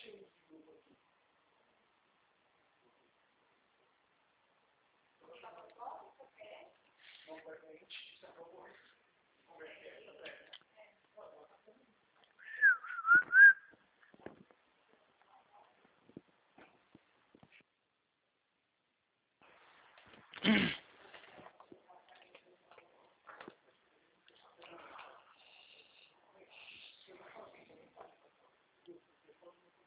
esse grupo aqui. Eu vou chamar só o CPF. Não, para a gente, isso é para o